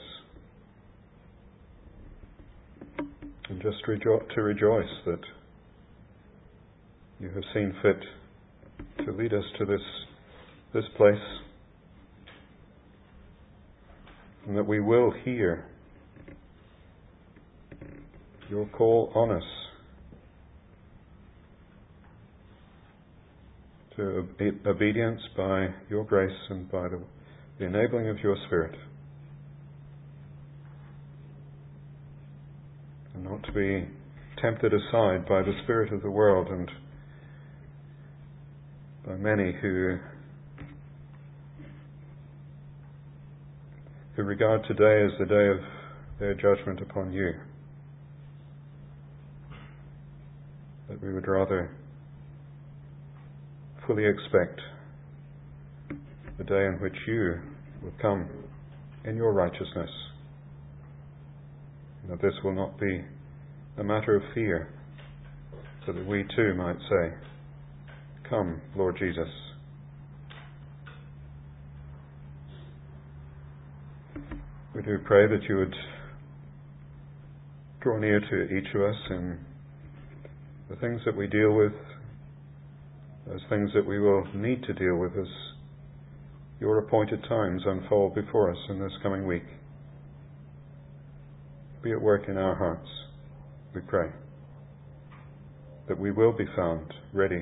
And just rejo- to rejoice that You have seen fit to lead us to this this place, and that we will hear Your call on us to obe- obedience by Your grace and by the, the enabling of Your Spirit, and not to be tempted aside by the spirit of the world and by many who who regard today as the day of their judgment upon You. That we would rather fully expect the day in which You will come in Your righteousness, and that this will not be a matter of fear, so that we too might say, "Come, Lord Jesus." We do pray that You would draw near to each of us in the things that we deal with, those things that we will need to deal with as Your appointed times unfold before us in this coming week. Be at work in our hearts, we pray, that we will be found ready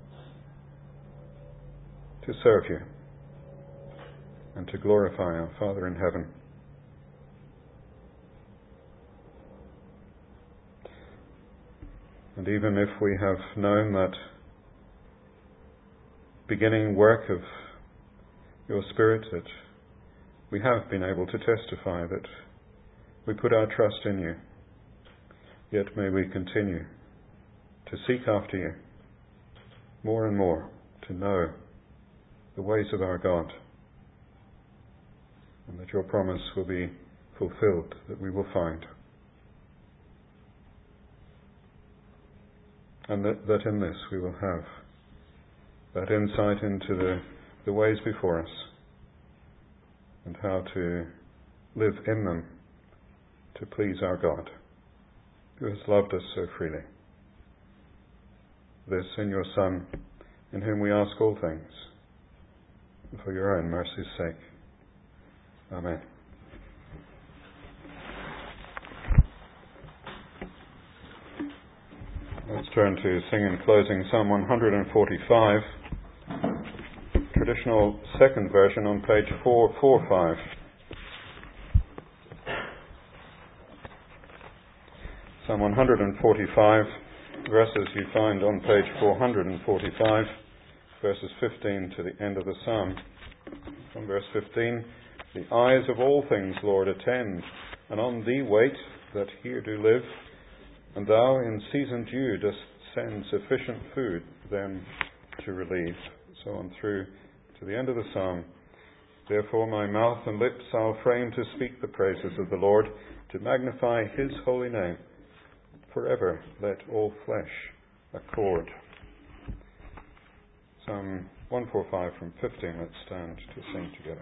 to serve You and to glorify our Father in heaven. And even if we have known that beginning work of Your Spirit, that we have been able to testify that we put our trust in You, yet may we continue to seek after You more and more, to know the ways of our God, and that Your promise will be fulfilled, that we will find. And that, that in this we will have that insight into the, the ways before us, and how to live in them to please our God, who has loved us so freely. This in Your Son, in whom we ask all things, and for your own mercy's sake. Amen. Let's turn to sing in closing Psalm one forty-five, traditional second version on page four forty-five. Psalm one forty-five, verses you find on page four forty-five, verses fifteen to the end of the psalm. From verse fifteen, the eyes of all things, Lord, attend, and on thee wait that here do live. And thou in season due dost send sufficient food them to relieve. So on through to the end of the psalm. Therefore my mouth and lips I'll frame to speak the praises of the Lord, to magnify his holy name. Forever let all flesh accord. Psalm one forty-five from fifteen. Let's stand to sing together.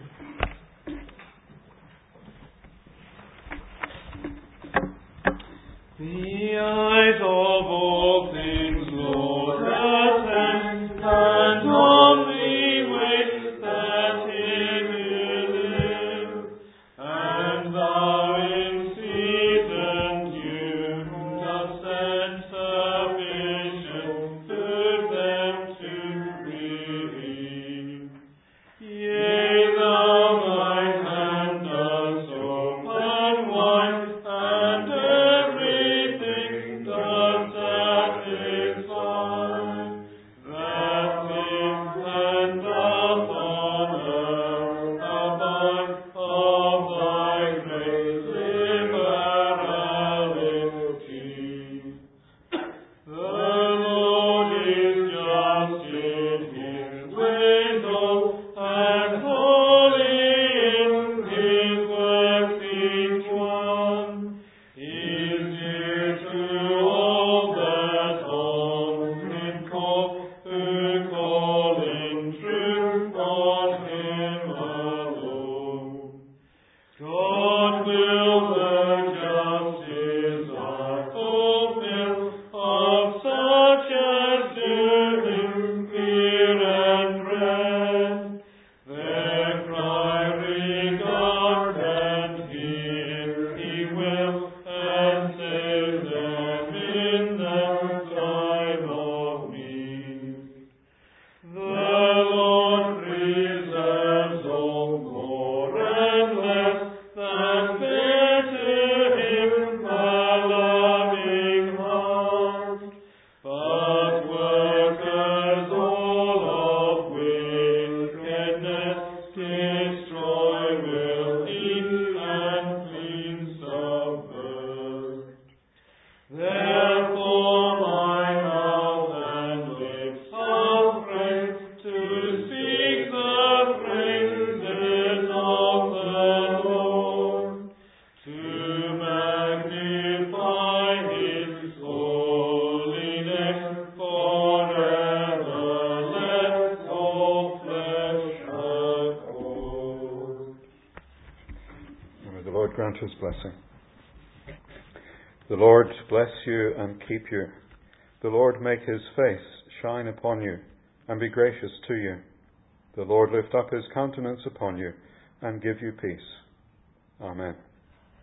The eyes of all things, Lord, attend, and on thee wait that here do live. And thou in season due dost send sufficient food them to relieve. Yea, thou thine hand dost open wide, and everything doth satisfy. That is and doth on earth abide of thy great liberality. The Lord is just in his wisdom, and holy in his works each one. He is dear to all that on him call, who call in truth on him alone. God will the justice I fulfill of such as do him fear and dread. Their cry regard and hear he will, and save them in the time of need. The Lord preserves all more and less that bear to him a loving heart. But workers all of wickedness destroy will eat and clean subvert. Therefore my mouth and lips I'll frame to speak the praises of the Lord, to magnify his holy name. Forever let all flesh accord. And may the Lord grant his blessing. The Lord bless you and keep you. The Lord make his face shine upon you and be gracious to you. The Lord lift up his countenance upon you and give you peace. Amen.